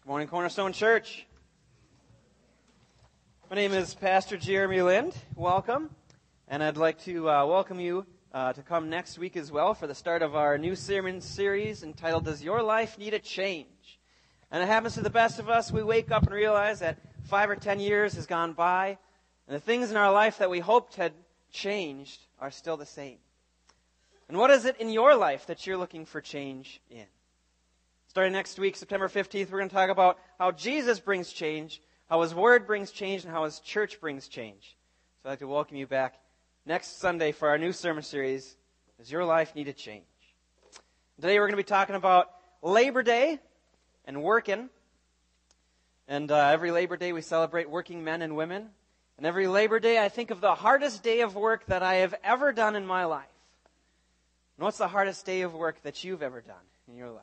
Good morning, Cornerstone Church. My name is Pastor Jeremy Lind. Welcome. And I'd like to welcome you to come next week as well for the start of our new sermon series entitled, Does Your Life Need a Change? And it happens to the best of us. We wake up and realize that 5 or 10 years has gone by, and the things in our life that we hoped had changed are still the same. And what is it in your life that you're looking for change in? Starting next week, September 15th, we're going to talk about how Jesus brings change, how His Word brings change, and how His church brings change. So I'd like to welcome you back next Sunday for our new sermon series, Does Your Life Need a Change? Today we're going to be talking about Labor Day and working. And every Labor Day we celebrate working men and women. And every Labor Day I think of the hardest day of work that I have ever done in my life. And what's the hardest day of work that you've ever done in your life?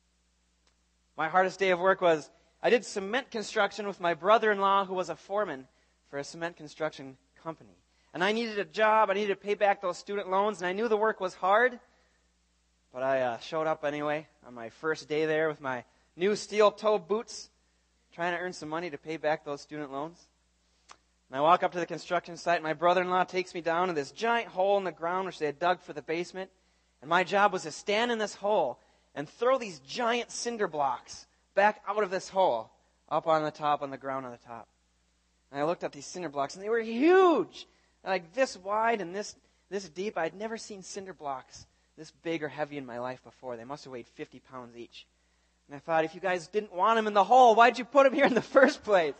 My hardest day of work was, I did cement construction with my brother-in-law who was a foreman for a cement construction company. And I needed a job, I needed to pay back those student loans, and I knew the work was hard. But I showed up anyway on my first day there with my new steel-toe boots, trying to earn some money to pay back those student loans. And I walk up to the construction site, and my brother-in-law takes me down to this giant hole in the ground which they had dug for the basement. And my job was to stand in this hole and throw these giant cinder blocks back out of this hole, up on the top, on the ground on the top. And I looked at these cinder blocks, and they were huge, like this wide and this deep. I'd never seen cinder blocks this big or heavy in my life before. They must have weighed 50 pounds each. And I thought, if you guys didn't want them in the hole, why'd you put them here in the first place?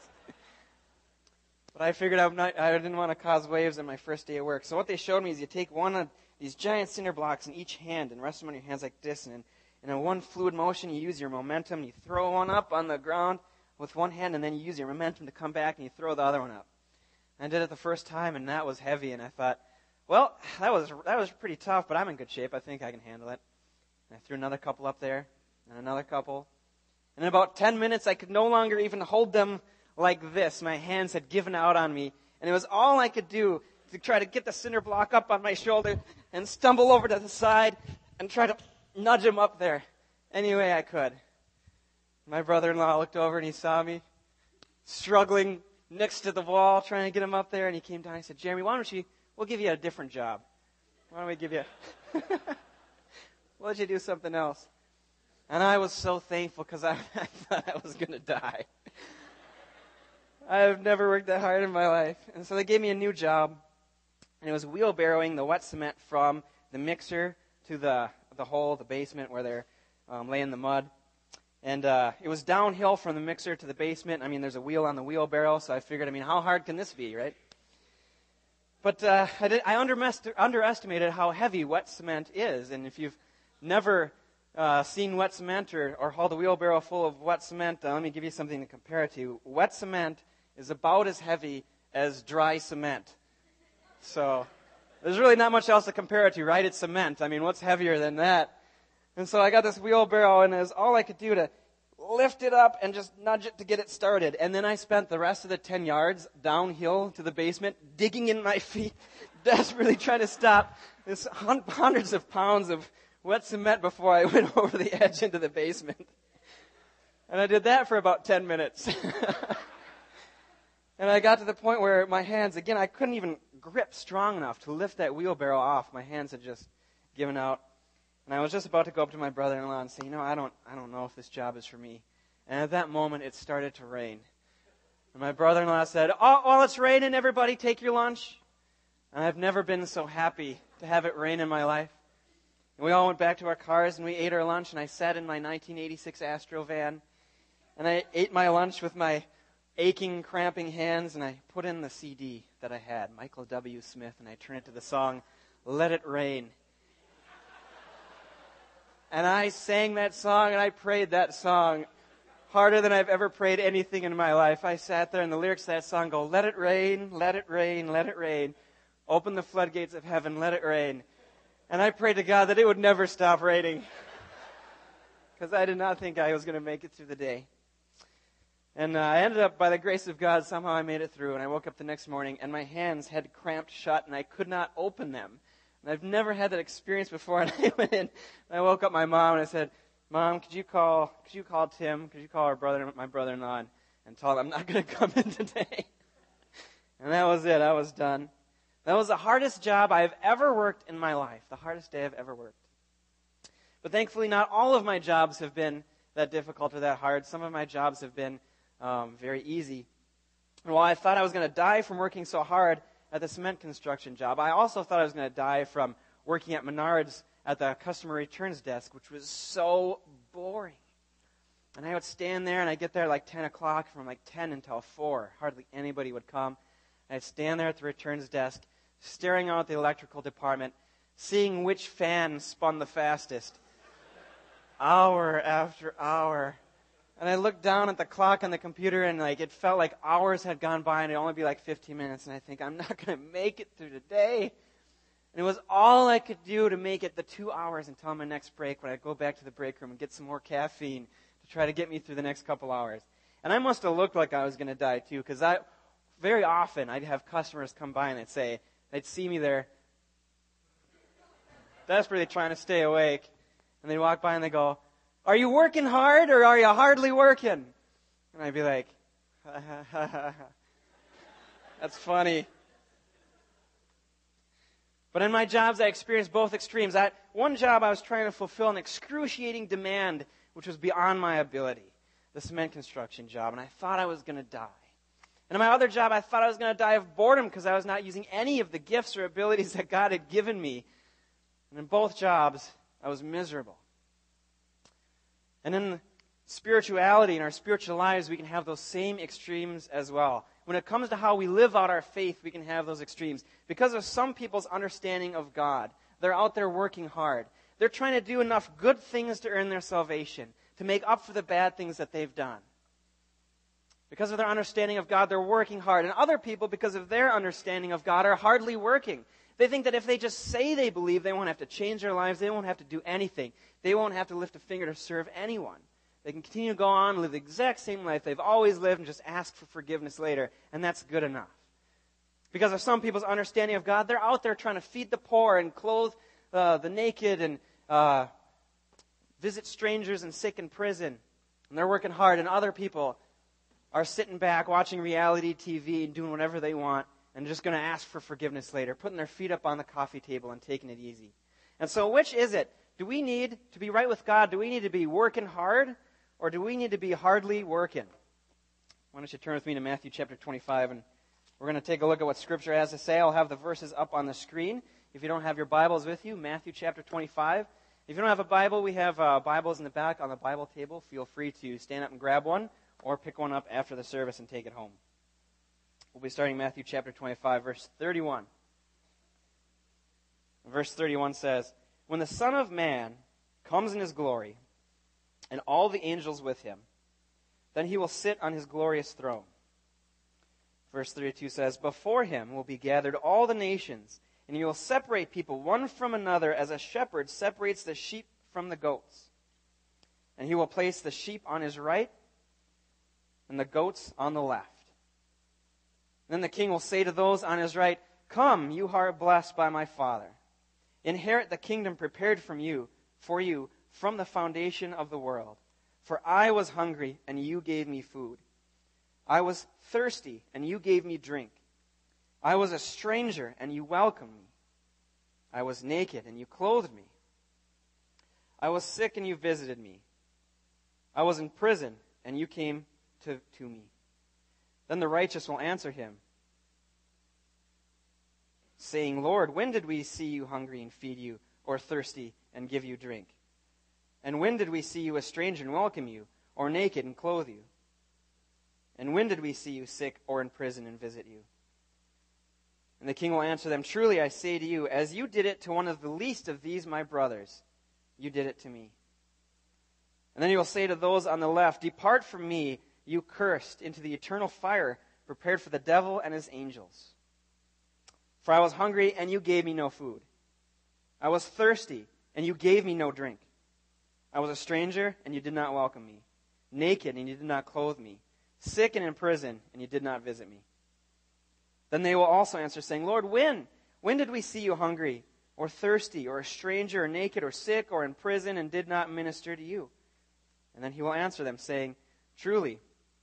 But I figured I didn't want to cause waves on my first day of work. So what they showed me is you take one of these giant cinder blocks in each hand and rest them on your hands like this, and in one fluid motion, you use your momentum. You throw one up on the ground with one hand, and then you use your momentum to come back, and you throw the other one up. And I did it the first time, and that was heavy. And I thought, well, that was pretty tough, but I'm in good shape. I think I can handle it. And I threw another couple up there, and another couple. And in about 10 minutes, I could no longer even hold them like this. My hands had given out on me, and it was all I could do to try to get the cinder block up on my shoulder and stumble over to the side and try to nudge him up there any way I could. My brother-in-law looked over and he saw me struggling next to the wall trying to get him up there, and he came down and he said, Jeremy, we'll give you a different job. Why don't we give you we'll let you do something else. And I was so thankful because I thought I was going to die. I have never worked that hard in my life. And so they gave me a new job, and it was wheelbarrowing the wet cement from the mixer to the hole, the basement where they're laying the mud. And it was downhill from the mixer to the basement. I mean, there's a wheel on the wheelbarrow, so I figured, how hard can this be, right? But I underestimated how heavy wet cement is. And if you've never seen wet cement or hauled a wheelbarrow full of wet cement, let me give you something to compare it to. Wet cement is about as heavy as dry cement. So there's really not much else to compare it to, right? It's cement. What's heavier than that? And so I got this wheelbarrow, and it was all I could do to lift it up and just nudge it to get it started. And then I spent the rest of the 10 yards downhill to the basement, digging in my feet, desperately trying to stop this hundreds of pounds of wet cement before I went over the edge into the basement. And I did that for about 10 minutes. And I got to the point where my hands, again, I couldn't even grip strong enough to lift that wheelbarrow off. My hands had just given out. And I was just about to go up to my brother-in-law and say, I don't know if this job is for me. And at that moment, it started to rain. And my brother-in-law said, oh, it's raining, everybody, take your lunch. And I've never been so happy to have it rain in my life. And we all went back to our cars, and we ate our lunch, and I sat in my 1986 Astro van, and I ate my lunch with my aching, cramping hands, and I put in the CD that I had, Michael W. Smith, and I turned it to the song, Let It Rain. And I sang that song, and I prayed that song harder than I've ever prayed anything in my life. I sat there, and the lyrics to that song go, let it rain, let it rain, let it rain. Open the floodgates of heaven, let it rain. And I prayed to God that it would never stop raining, because I did not think I was going to make it through the day. And I ended up, by the grace of God, somehow I made it through. And I woke up the next morning, and my hands had cramped shut, and I could not open them. And I've never had that experience before. And I went in, and I woke up my mom, and I said, Mom, could you call Tim? Could you call my brother-in-law, and tell him I'm not going to come in today? And that was it. I was done. That was the hardest job I've ever worked in my life. The hardest day I've ever worked. But thankfully, not all of my jobs have been that difficult or that hard. Some of my jobs have been very easy. And while I thought I was going to die from working so hard at the cement construction job, I also thought I was going to die from working at Menards at the customer returns desk, which was so boring. And I would stand there, and I'd get there at like 10 o'clock, from like 10 until 4. Hardly anybody would come. And I'd stand there at the returns desk, staring out at the electrical department, seeing which fan spun the fastest, hour after hour. And I looked down at the clock on the computer, and like it felt like hours had gone by, and it'd only be like 15 minutes. And I think, I'm not going to make it through the day. And it was all I could do to make it the 2 hours until my next break, when I'd go back to the break room and get some more caffeine to try to get me through the next couple hours. And I must have looked like I was going to die too, because very often I'd have customers come by and they'd see me there desperately trying to stay awake. And they'd walk by and they'd go, "Are you working hard or are you hardly working?" And I'd be like, "That's funny." But in my jobs, I experienced both extremes. At one job, I was trying to fulfill an excruciating demand, which was beyond my ability, the cement construction job, and I thought I was going to die. And in my other job, I thought I was going to die of boredom because I was not using any of the gifts or abilities that God had given me. And in both jobs, I was miserable. And in spirituality, in our spiritual lives, we can have those same extremes as well. When it comes to how we live out our faith, we can have those extremes. Because of some people's understanding of God, they're out there working hard. They're trying to do enough good things to earn their salvation, to make up for the bad things that they've done. Because of their understanding of God, they're working hard. And other people, because of their understanding of God, are hardly working. They think that if they just say they believe, they won't have to change their lives, they won't have to do anything. They won't have to lift a finger to serve anyone. They can continue to go on and live the exact same life they've always lived and just ask for forgiveness later, and that's good enough. Because of some people's understanding of God, they're out there trying to feed the poor and clothe the naked and visit strangers and sick in prison. And they're working hard, and other people are sitting back watching reality TV and doing whatever they want and just going to ask for forgiveness later, putting their feet up on the coffee table and taking it easy. And so which is it? Do we need to be right with God? Do we need to be working hard? Or do we need to be hardly working? Why don't you turn with me to Matthew chapter 25, and we're going to take a look at what Scripture has to say. I'll have the verses up on the screen. If you don't have your Bibles with you, Matthew chapter 25. If you don't have a Bible, we have Bibles in the back on the Bible table. Feel free to stand up and grab one, or pick one up after the service and take it home. We'll be starting Matthew chapter 25, verse 31. Verse 31 says, "When the Son of Man comes in his glory, and all the angels with him, then he will sit on his glorious throne." Verse 32 says, "Before him will be gathered all the nations, and he will separate people one from another as a shepherd separates the sheep from the goats. And he will place the sheep on his right and the goats on the left. Then the king will say to those on his right, 'Come, you who are blessed by my Father. Inherit the kingdom prepared for you from the foundation of the world. For I was hungry, and you gave me food. I was thirsty, and you gave me drink. I was a stranger, and you welcomed me. I was naked, and you clothed me. I was sick, and you visited me. I was in prison, and you came to me.' Then the righteous will answer him, saying, 'Lord, when did we see you hungry and feed you, or thirsty and give you drink? And when did we see you a stranger and welcome you, or naked and clothe you? And when did we see you sick or in prison and visit you?' And the king will answer them, 'Truly I say to you, as you did it to one of the least of these my brothers, you did it to me.' And then he will say to those on the left, 'Depart from me, you cursed, into the eternal fire prepared for the devil and his angels. For I was hungry, and you gave me no food. I was thirsty, and you gave me no drink. I was a stranger, and you did not welcome me. Naked, and you did not clothe me. Sick and in prison, and you did not visit me.' Then they will also answer, saying, 'Lord, when? When did we see you hungry, or thirsty, or a stranger, or naked, or sick, or in prison, and did not minister to you?' And then he will answer them, saying, Truly,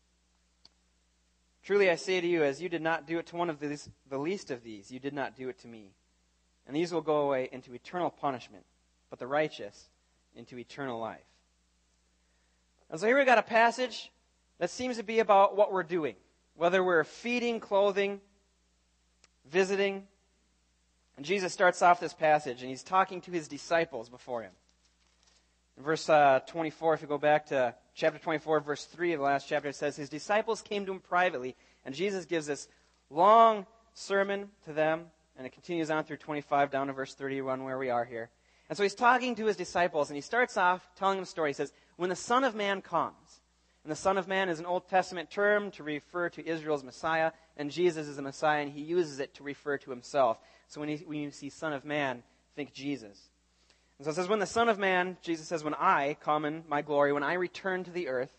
truly I say to you, as you did not do it to one of these, the least of these, you did not do it to me. And these will go away into eternal punishment, but the righteous into eternal life. And so here we've got a passage that seems to be about what we're doing, whether we're feeding, clothing, visiting. And Jesus starts off this passage, and he's talking to his disciples before him. In verse 24, if you go back to chapter 24, verse 3 of the last chapter, it says, his disciples came to him privately, and Jesus gives this long sermon to them, and it continues on through 25 down to verse 31 where we are here. And so he's talking to his disciples, and he starts off telling them a story. He says, when the Son of Man comes, and the Son of Man is an Old Testament term to refer to Israel's Messiah, and Jesus is the Messiah, and he uses it to refer to himself. So when you see Son of Man, think Jesus. And so it says, when the Son of Man, Jesus says, when I come in my glory, when I return to the earth,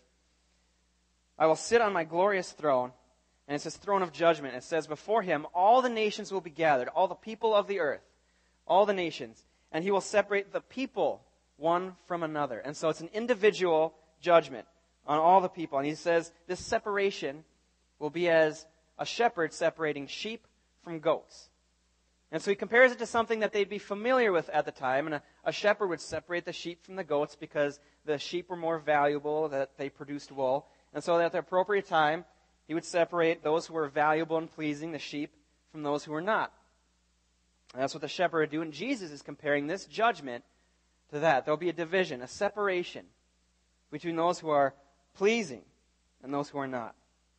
I will sit on my glorious throne, and it says throne of judgment. It says, before him all the nations will be gathered, all the people of the earth, all the nations, and he will separate the people one from another. And so it's an individual judgment on all the people. And he says this separation will be as a shepherd separating sheep from goats. And so he compares it to something that they'd be familiar with at the time. And a shepherd would separate the sheep from the goats because the sheep were more valuable, that they produced wool. And so at the appropriate time, he would separate those who were valuable and pleasing, the sheep, from those who were not. And that's what the shepherd would do. And Jesus is comparing this judgment to that. There'll be a division, a separation between those who are pleasing and those who are not.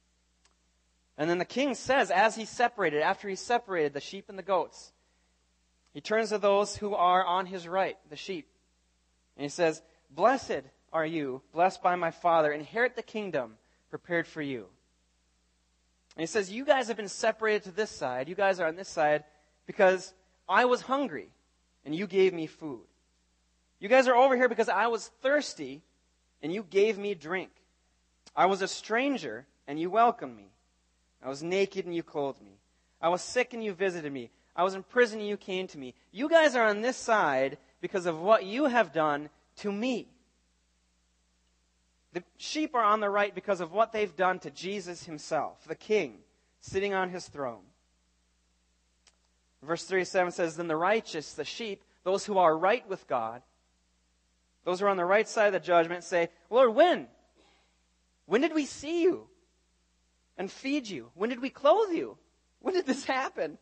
And then the king says, as he separated, after he separated the sheep and the goats, he turns to those who are on his right, the sheep. And he says, blessed are you, blessed by my Father, inherit the kingdom prepared for you. And he says, you guys have been separated to this side, you guys are on this side, because I was hungry and you gave me food. You guys are over here because I was thirsty and you gave me drink. I was a stranger and you welcomed me. I was naked and you clothed me. I was sick and you visited me. I was in prison and you came to me. You guys are on this side because of what you have done to me. The sheep are on the right because of what they've done to Jesus himself, the king, sitting on his throne. Verse 37 says, then the righteous, the sheep, those who are right with God, those who are on the right side of the judgment say, Lord, when? When did we see you and feed you? When did we clothe you? When did this happen?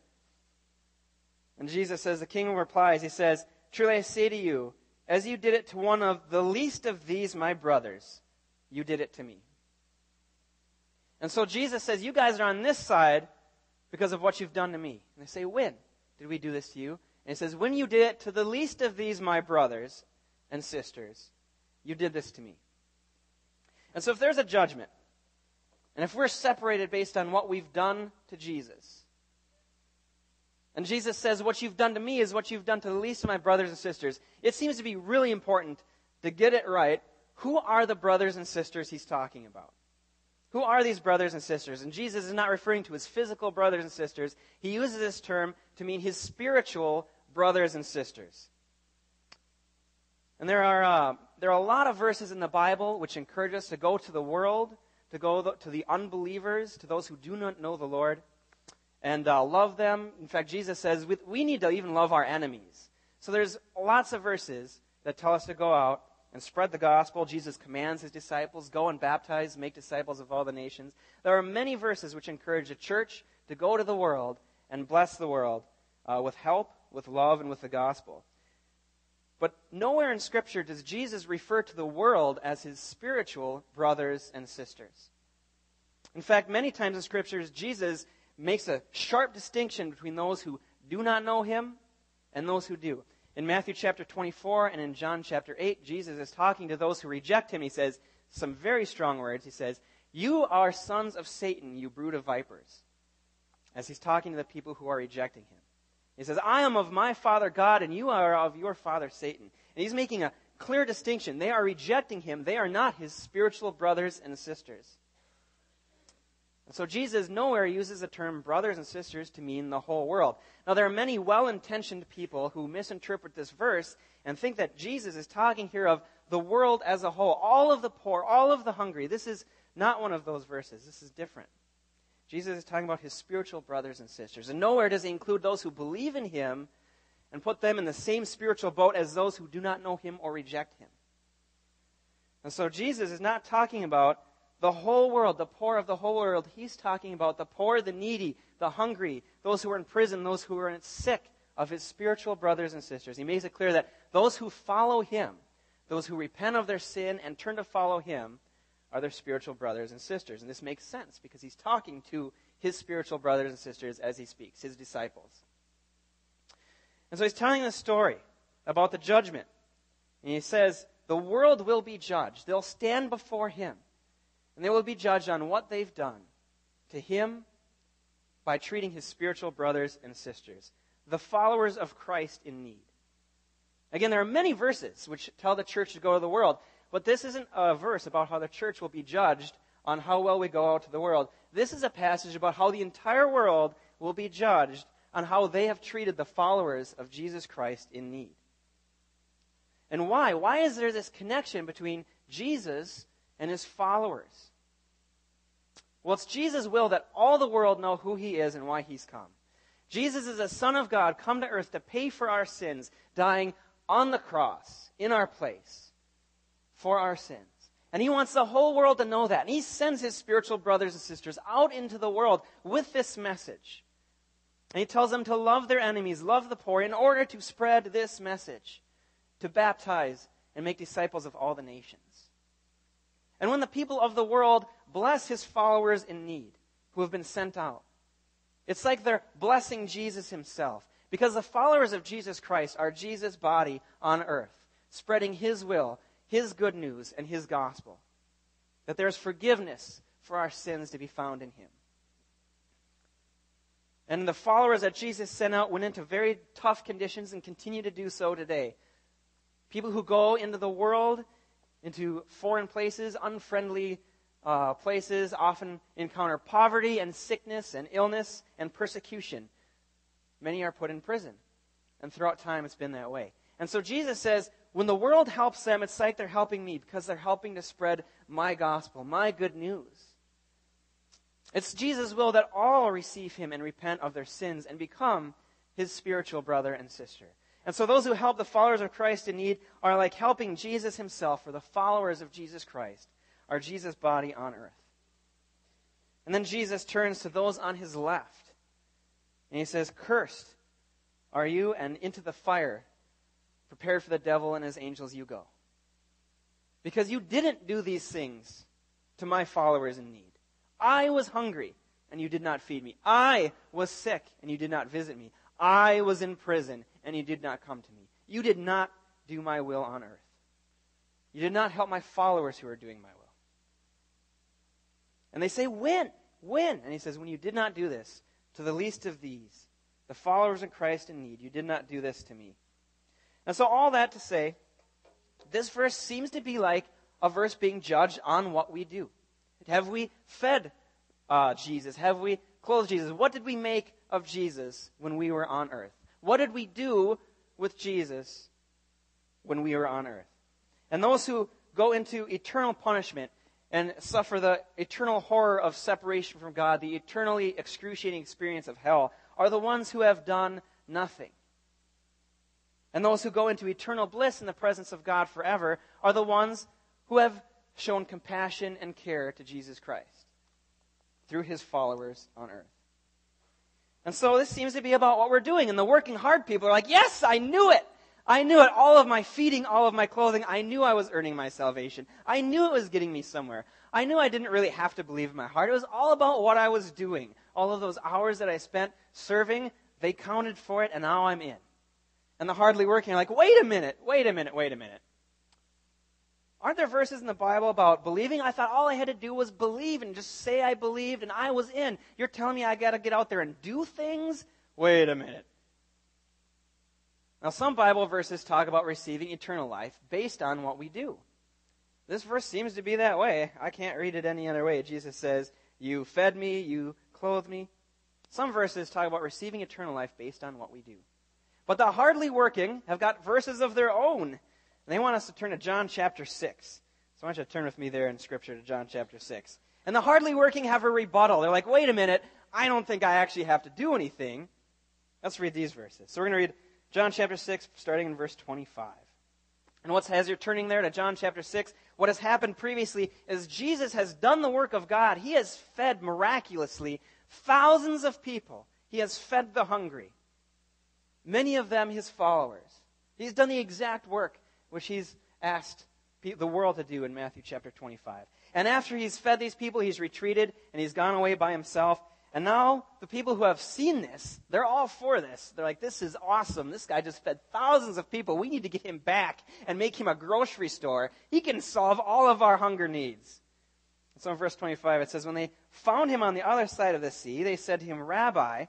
And Jesus says, the king replies, he says, truly I say to you, as you did it to one of the least of these my brothers, you did it to me. And so Jesus says, you guys are on this side because of what you've done to me. And they say, when did we do this to you? And he says, when you did it to the least of these my brothers and sisters, you did this to me. And so if there's a judgment, and if we're separated based on what we've done to Jesus, and Jesus says, what you've done to me is what you've done to the least of my brothers and sisters, it seems to be really important to get it right. Who are the brothers and sisters he's talking about? Who are these brothers and sisters? And Jesus is not referring to his physical brothers and sisters. He uses this term to mean his spiritual brothers and sisters. And there are a lot of verses in the Bible which encourage us to go to the world, to go to the unbelievers, to those who do not know the Lord, and love them. In fact, Jesus says we need to even love our enemies. So there's lots of verses that tell us to go out and spread the gospel. Jesus commands his disciples, go and baptize, make disciples of all the nations. There are many verses which encourage the church to go to the world and bless the world with help, with love, and with the gospel. But nowhere in Scripture does Jesus refer to the world as his spiritual brothers and sisters. In fact, many times in Scriptures, Jesus makes a sharp distinction between those who do not know him and those who do. In Matthew chapter 24 and in John chapter 8, Jesus is talking to those who reject him. He says some very strong words. He says, you are sons of Satan, you brood of vipers. As he's talking to the people who are rejecting him. He says, I am of my father God, and you are of your father Satan. And he's making a clear distinction. They are rejecting him. They are not his spiritual brothers and sisters. And so Jesus nowhere uses the term brothers and sisters to mean the whole world. Now, there are many well-intentioned people who misinterpret this verse and think that Jesus is talking here of the world as a whole, all of the poor, all of the hungry. This is not one of those verses. This is different. Jesus is talking about his spiritual brothers and sisters. And nowhere does he include those who believe in him and put them in the same spiritual boat as those who do not know him or reject him. And so Jesus is not talking about the whole world, the poor of the whole world. He's talking about the poor, the needy, the hungry, those who are in prison, those who are sick, of his spiritual brothers and sisters. He makes it clear that those who follow him, those who repent of their sin and turn to follow him, are their spiritual brothers and sisters. And this makes sense because he's talking to his spiritual brothers and sisters as he speaks, his disciples. And so he's telling the story about the judgment. And he says, the world will be judged. They'll stand before him. And they will be judged on what they've done to him by treating his spiritual brothers and sisters, the followers of Christ in need. Again, there are many verses which tell the church to go to the world, but this isn't a verse about how the church will be judged on how well we go out to the world. This is a passage about how the entire world will be judged on how they have treated the followers of Jesus Christ in need. And why? Why is there this connection between Jesus and his followers? Well, it's Jesus' will that all the world know who he is and why he's come. Jesus is the Son of God, come to earth to pay for our sins, dying on the cross in our place for our sins. And he wants the whole world to know that. And he sends his spiritual brothers and sisters out into the world with this message. And he tells them to love their enemies, love the poor, in order to spread this message, to baptize and make disciples of all the nations. And when the people of the world bless his followers in need, who have been sent out, it's like they're blessing Jesus himself. Because the followers of Jesus Christ are Jesus' body on earth, spreading his will, his good news, and his gospel. That there's forgiveness for our sins to be found in him. And the followers that Jesus sent out went into very tough conditions and continue to do so today. People who go into the world, into foreign places, unfriendly places, often encounter poverty and sickness and illness and persecution. Many are put in prison. And throughout time it's been that way. And so Jesus says, when the world helps them, it's like they're helping me because they're helping to spread my gospel, my good news. It's Jesus' will that all receive him and repent of their sins and become his spiritual brother and sister. And so those who help the followers of Christ in need are like helping Jesus himself, for the followers of Jesus Christ are Jesus' body on earth. And then Jesus turns to those on his left. And he says, cursed are you, and into the fire, prepared for the devil and his angels you go. Because you didn't do these things to my followers in need. I was hungry, and you did not feed me. I was sick, and you did not visit me. I was in prison, and you did not come to me. You did not do my will on earth. You did not help my followers who are doing my will. And they say, when? When? And he says, when you did not do this to the least of these, the followers of Christ in need, you did not do this to me. And so all that to say, this verse seems to be like a verse being judged on what we do. Have we fed Jesus? Have we clothed Jesus? What did we make of Jesus when we were on earth? What did we do with Jesus when we were on earth? And those who go into eternal punishment and suffer the eternal horror of separation from God, the eternally excruciating experience of hell, are the ones who have done nothing. And those who go into eternal bliss in the presence of God forever are the ones who have shown compassion and care to Jesus Christ through his followers on earth. And so this seems to be about what we're doing. And the working hard people are like, yes, I knew it. I knew it. All of my feeding, all of my clothing, I knew I was earning my salvation. I knew it was getting me somewhere. I knew I didn't really have to believe in my heart. It was all about what I was doing. All of those hours that I spent serving, they counted for it, and now I'm in. And the hardly working are like, wait a minute. Aren't there verses in the Bible about believing? I thought all I had to do was believe and just say I believed and I was in. You're telling me I got to get out there and do things? Wait a minute. Now, some Bible verses talk about receiving eternal life based on what we do. This verse seems to be that way. I can't read it any other way. Jesus says, you fed me, you clothed me. Some verses talk about receiving eternal life based on what we do. But the hardly working have got verses of their own. And they want us to turn to John chapter 6. So I want you to turn with me there in Scripture to John chapter 6. And the hardly working have a rebuttal. They're like, wait a minute, I don't think I actually have to do anything. Let's read these verses. So we're going to read John chapter 6, starting in verse 25. And as you're turning there to John chapter 6, what has happened previously is Jesus has done the work of God. He has fed miraculously thousands of people. He has fed the hungry, many of them his followers. He's done the exact work which he's asked the world to do in Matthew chapter 25. And after he's fed these people, he's retreated and he's gone away by himself. And now the people who have seen this, they're all for this. They're like, this is awesome. This guy just fed thousands of people. We need to get him back and make him a grocery store. He can solve all of our hunger needs. So in verse 25 it says, when they found him on the other side of the sea, they said to him, Rabbi,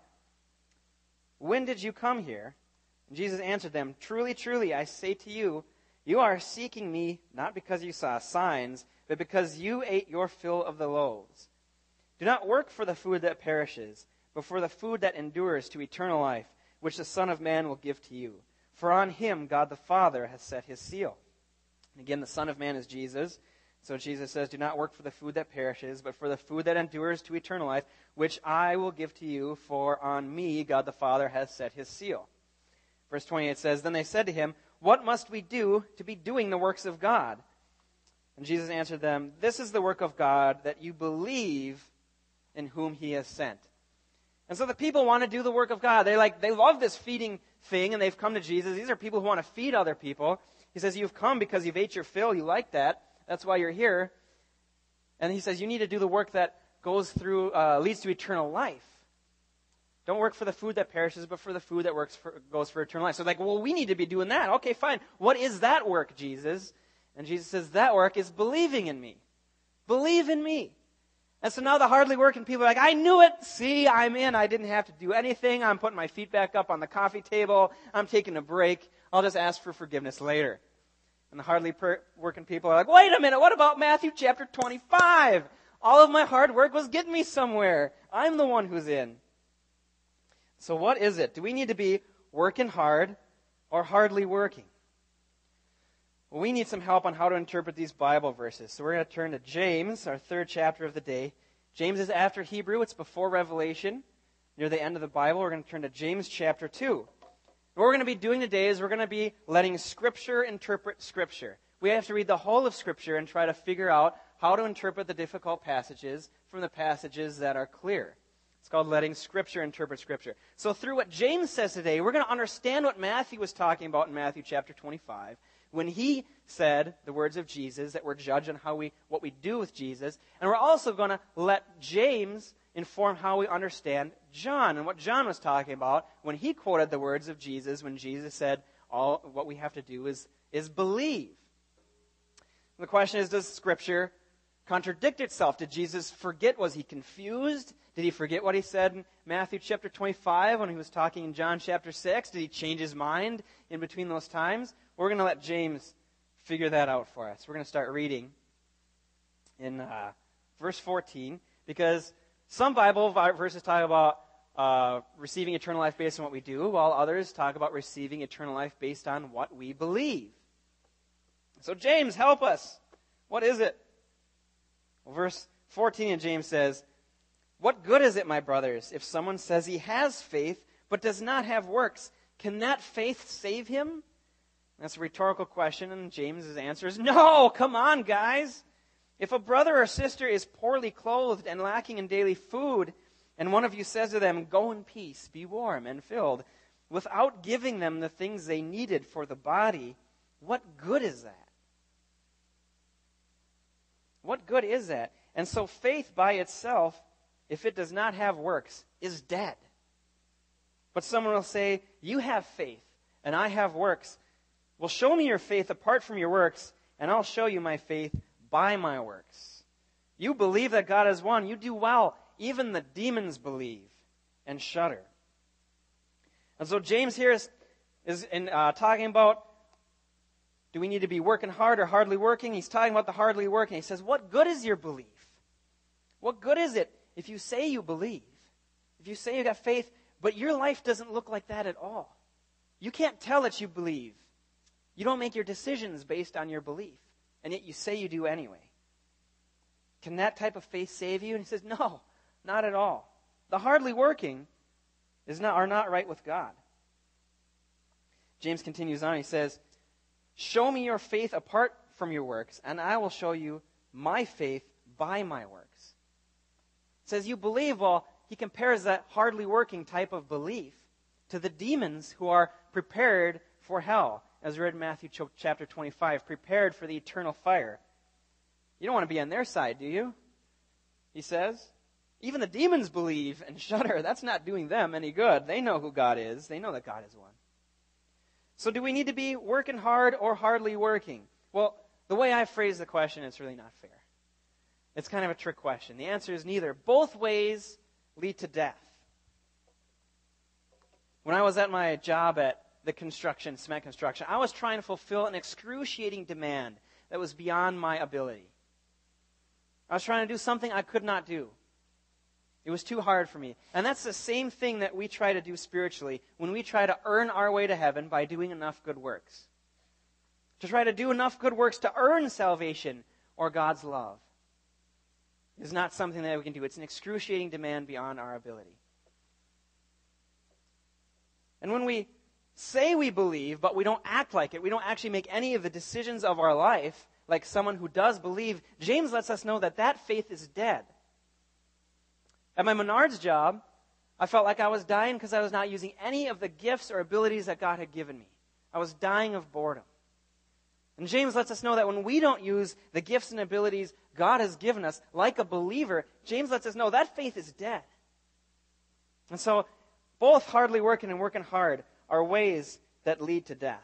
when did you come here? And Jesus answered them, truly, truly, I say to you, you are seeking me not because you saw signs, but because you ate your fill of the loaves. Do not work for the food that perishes, but for the food that endures to eternal life, which the Son of Man will give to you. For on him God the Father has set his seal. And again, the Son of Man is Jesus. So Jesus says, do not work for the food that perishes, but for the food that endures to eternal life, which I will give to you, for on me God the Father has set his seal. Verse 28 says, then they said to him, what must we do to be doing the works of God? And Jesus answered them, this is the work of God, that you believe in whom he has sent. And so the people want to do the work of God. They love this feeding thing, and they've come to Jesus. These are people who want to feed other people. He says, you've come because you've ate your fill. You like that. That's why you're here. And he says, you need to do the work that leads to eternal life. Don't work for the food that perishes, but for the food that goes for eternal life. So like, well, we need to be doing that. Okay, fine. What is that work, Jesus? And Jesus says, that work is believing in me. Believe in me. And so now the hardly working people are like, I knew it. See, I'm in. I didn't have to do anything. I'm putting my feet back up on the coffee table. I'm taking a break. I'll just ask for forgiveness later. And the hardly working people are like, wait a minute. What about Matthew chapter 25? All of my hard work was getting me somewhere. I'm the one who's in. So what is it? Do we need to be working hard or hardly working? Well, we need some help on how to interpret these Bible verses. So we're going to turn to James, our third chapter of the day. James is after Hebrew. It's before Revelation. Near the end of the Bible, we're going to turn to James chapter 2. What we're going to be doing today is we're going to be letting Scripture interpret Scripture. We have to read the whole of Scripture and try to figure out how to interpret the difficult passages from the passages that are clear. It's called letting Scripture interpret Scripture. So through what James says today, we're going to understand what Matthew was talking about in Matthew chapter 25, when he said the words of Jesus that we're judged on what we do with Jesus. And we're also going to let James inform how we understand John and what John was talking about when he quoted the words of Jesus when Jesus said all what we have to do is believe. And the question is, does Scripture contradict itself? Did Jesus forget? Was he confused? Did he forget what he said in Matthew chapter 25 when he was talking in John chapter 6? Did he change his mind in between those times? We're going to let James figure that out for us. We're going to start reading in verse 14, because some Bible verses talk about receiving eternal life based on what we do, while others talk about receiving eternal life based on what we believe. So James, help us. What is it? Well, verse 14 in James says, what good is it, my brothers, if someone says he has faith but does not have works? Can that faith save him? That's a rhetorical question, and James' answer is, no, come on, guys. If a brother or sister is poorly clothed and lacking in daily food, and one of you says to them, go in peace, be warm and filled, without giving them the things they needed for the body, what good is that? What good is that? And so faith by itself, if it does not have works, is dead. But someone will say, you have faith, and I have works. Well, show me your faith apart from your works, and I'll show you my faith by my works. You believe that God is one. You do well. Even the demons believe and shudder. And so James here is talking about, do we need to be working hard or hardly working? He's talking about the hardly working. He says, what good is your belief? What good is it if you say you believe? If you say you got faith, but your life doesn't look like that at all? You can't tell that you believe. You don't make your decisions based on your belief, and yet you say you do anyway. Can that type of faith save you? And he says, no, not at all. The hardly working are not right with God. James continues on. He says, show me your faith apart from your works, and I will show you my faith by my works. It says you believe. Well, he compares that hardly working type of belief to the demons who are prepared for hell, as we read in Matthew chapter 25, prepared for the eternal fire. You don't want to be on their side, do you? He says. Even the demons believe and shudder. That's not doing them any good. They know who God is. They know that God is one. So do we need to be working hard or hardly working? Well, the way I phrase the question, it's really not fair. It's kind of a trick question. The answer is neither. Both ways lead to death. When I was at my job at the cement construction, I was trying to fulfill an excruciating demand that was beyond my ability. I was trying to do something I could not do. It was too hard for me. And that's the same thing that we try to do spiritually when we try to earn our way to heaven by doing enough good works. To try to do enough good works to earn salvation or God's love is not something that we can do. It's an excruciating demand beyond our ability. And when we say we believe, but we don't act like it, we don't actually make any of the decisions of our life like someone who does believe, James lets us know that that faith is dead. At my Menards job, I felt like I was dying because I was not using any of the gifts or abilities that God had given me. I was dying of boredom. And James lets us know that when we don't use the gifts and abilities God has given us like a believer, James lets us know that faith is dead. And so both hardly working and working hard are ways that lead to death.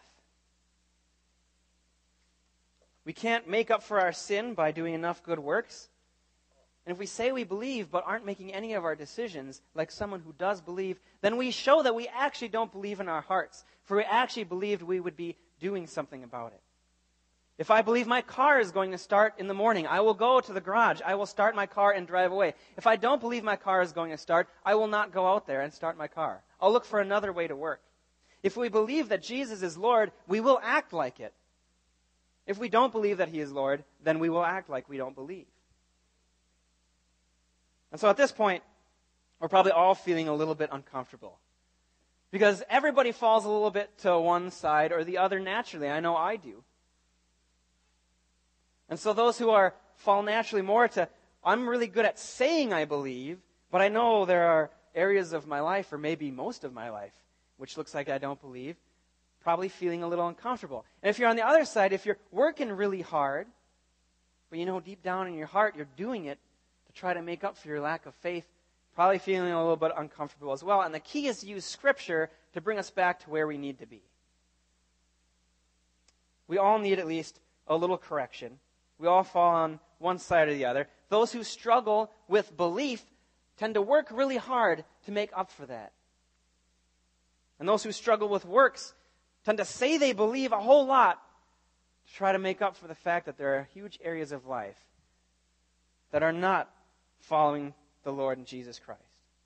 We can't make up for our sin by doing enough good works. And if we say we believe but aren't making any of our decisions like someone who does believe, then we show that we actually don't believe in our hearts. For we actually believed we would be doing something about it. If I believe my car is going to start in the morning, I will go to the garage. I will start my car and drive away. If I don't believe my car is going to start, I will not go out there and start my car. I'll look for another way to work. If we believe that Jesus is Lord, we will act like it. If we don't believe that He is Lord, then we will act like we don't believe. And so at this point, we're probably all feeling a little bit uncomfortable. Because everybody falls a little bit to one side or the other naturally. I know I do. And so those who fall naturally more to, I'm really good at saying I believe, but I know there are areas of my life, or maybe most of my life, which looks like I don't believe, probably feeling a little uncomfortable. And if you're on the other side, if you're working really hard, but you know deep down in your heart you're doing it to try to make up for your lack of faith, probably feeling a little bit uncomfortable as well. And the key is to use Scripture to bring us back to where we need to be. We all need at least a little correction. We all fall on one side or the other. Those who struggle with belief tend to work really hard to make up for that. And those who struggle with works tend to say they believe a whole lot to try to make up for the fact that there are huge areas of life that are not following the Lord and Jesus Christ.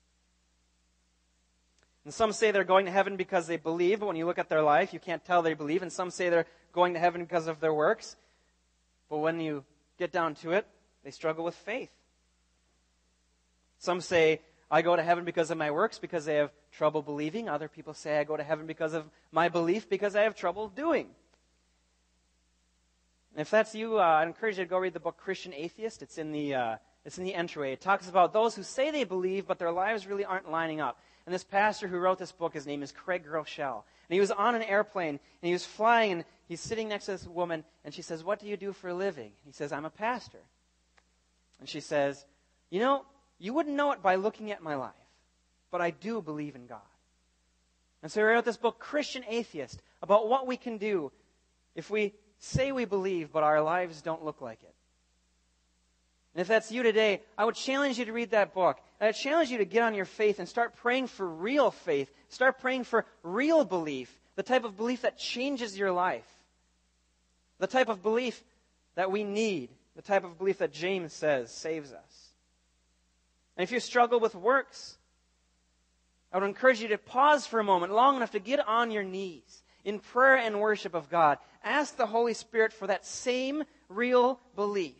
And some say they're going to heaven because they believe, but when you look at their life, you can't tell they believe. And some say they're going to heaven because of their works. But when you get down to it, they struggle with faith. Some say, I go to heaven because of my works, because they have trouble believing. Other people say, I go to heaven because of my belief, because I have trouble doing. And if that's you, I'd encourage you to go read the book Christian Atheist. It's in the entryway. It talks about those who say they believe, but their lives really aren't lining up. And this pastor who wrote this book, his name is Craig Groeschel. And he was on an airplane, and he was flying, and he's sitting next to this woman, and she says, what do you do for a living? He says, I'm a pastor. And she says, you know, you wouldn't know it by looking at my life, but I do believe in God. And so he wrote this book, Christian Atheist, about what we can do if we say we believe, but our lives don't look like it. And if that's you today, I would challenge you to read that book. And I'd challenge you to get on your faith and start praying for real faith. Start praying for real belief, the type of belief that changes your life. The type of belief that we need, the type of belief that James says saves us. And if you struggle with works, I would encourage you to pause for a moment, long enough to get on your knees in prayer and worship of God, ask the Holy Spirit for that same real belief.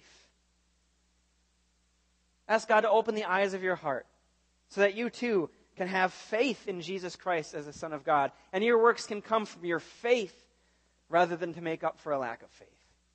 Ask God to open the eyes of your heart so that you too can have faith in Jesus Christ as the Son of God, and your works can come from your faith rather than to make up for a lack of faith.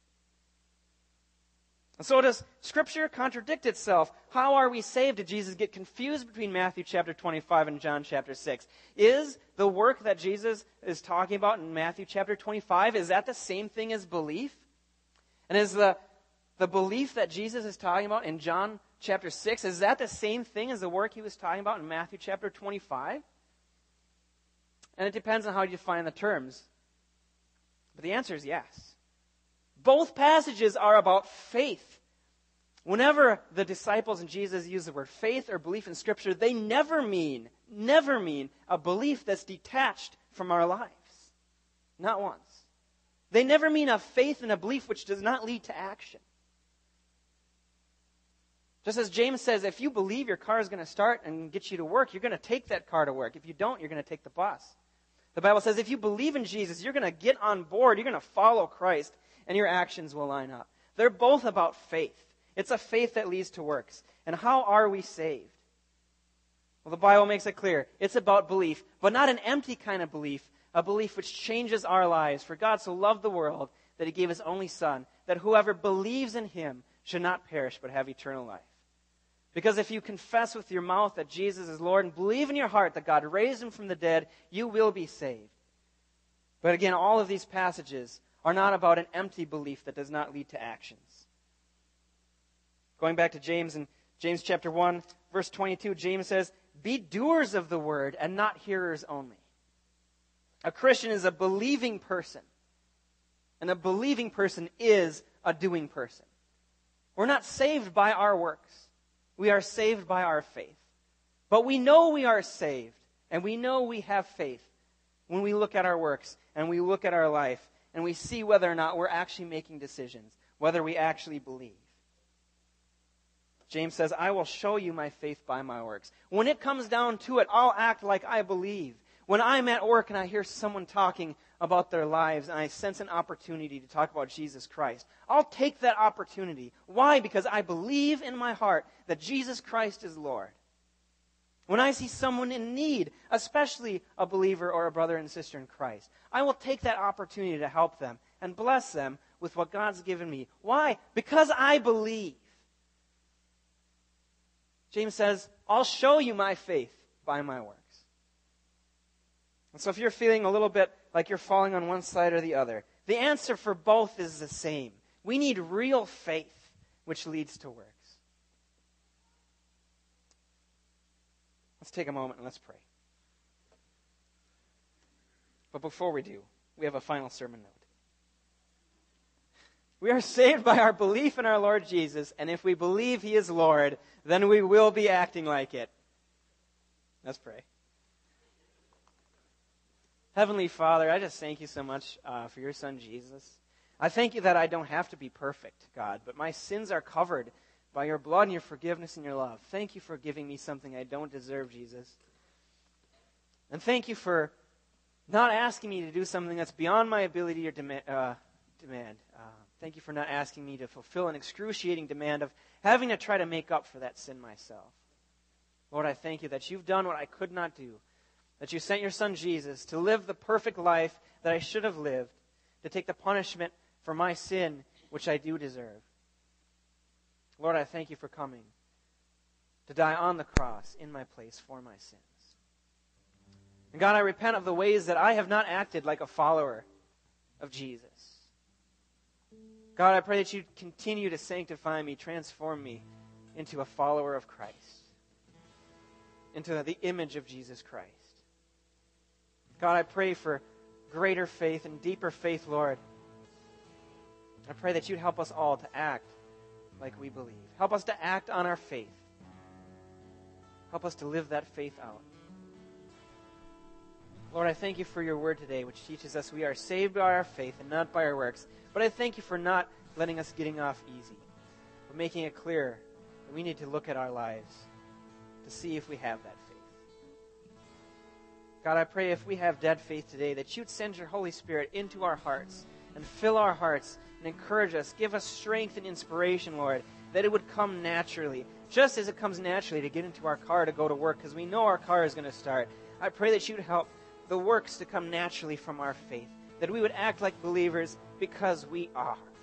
And so does Scripture contradict itself? How are we saved? Did Jesus get confused between Matthew chapter 25 and John chapter 6? Is the work that Jesus is talking about in Matthew chapter 25, is that the same thing as belief? And is the belief that Jesus is talking about in John chapter 6, is that the same thing as the work he was talking about in Matthew chapter 25? And it depends on how you define the terms. But the answer is yes. Both passages are about faith. Whenever the disciples and Jesus use the word faith or belief in Scripture, they never mean a belief that's detached from our lives. Not once. They never mean a faith and a belief which does not lead to action. Just as James says, if you believe your car is going to start and get you to work, you're going to take that car to work. If you don't, you're going to take the bus. The Bible says if you believe in Jesus, you're going to get on board, you're going to follow Christ, and your actions will line up. They're both about faith. It's a faith that leads to works. And how are we saved? Well, the Bible makes it clear. It's about belief, but not an empty kind of belief, a belief which changes our lives. For God so loved the world that he gave his only Son, that whoever believes in him should not perish but have eternal life. Because if you confess with your mouth that Jesus is Lord and believe in your heart that God raised him from the dead, you will be saved. But again, all of these passages are not about an empty belief that does not lead to actions. Going back to James, in James chapter 1, verse 22, James says, "Be doers of the word and not hearers only." A Christian is a believing person. And a believing person is a doing person. We're not saved by our works. We are saved by our faith. But we know we are saved, and we know we have faith when we look at our works and we look at our life and we see whether or not we're actually making decisions, whether we actually believe. James says, "I will show you my faith by my works." When it comes down to it, I'll act like I believe. When I'm at work and I hear someone talking about their lives and I sense an opportunity to talk about Jesus Christ, I'll take that opportunity. Why? Because I believe in my heart that Jesus Christ is Lord. When I see someone in need, especially a believer or a brother and sister in Christ, I will take that opportunity to help them and bless them with what God's given me. Why? Because I believe. James says, "I'll show you my faith by my works." And so if you're feeling a little bit like you're falling on one side or the other, the answer for both is the same. We need real faith, which leads to works. Let's take a moment and let's pray. But before we do, we have a final sermon note. We are saved by our belief in our Lord Jesus, and if we believe he is Lord, then we will be acting like it. Let's pray. Heavenly Father, I just thank you so much for your Son, Jesus. I thank you that I don't have to be perfect, God, but my sins are covered by your blood and your forgiveness and your love. Thank you for giving me something I don't deserve, Jesus. And thank you for not asking me to do something that's beyond my ability or demand. Thank you for not asking me to fulfill an excruciating demand of having to try to make up for that sin myself. Lord, I thank you that you've done what I could not do, that you sent your Son Jesus to live the perfect life that I should have lived, to take the punishment for my sin, which I do deserve. Lord, I thank you for coming to die on the cross in my place for my sins. And God, I repent of the ways that I have not acted like a follower of Jesus. God, I pray that you continue to sanctify me, transform me into a follower of Christ, into the image of Jesus Christ. God, I pray for greater faith and deeper faith, Lord. I pray that you'd help us all to act like we believe. Help us to act on our faith. Help us to live that faith out. Lord, I thank you for your word today, which teaches us we are saved by our faith and not by our works. But I thank you for not letting us getting off easy, but making it clear that we need to look at our lives to see if we have that faith. God, I pray if we have dead faith today, that you'd send your Holy Spirit into our hearts and fill our hearts and encourage us. Give us strength and inspiration, Lord, that it would come naturally, just as it comes naturally to get into our car to go to work, because we know our car is going to start. I pray that you'd help the works to come naturally from our faith, that we would act like believers because we are.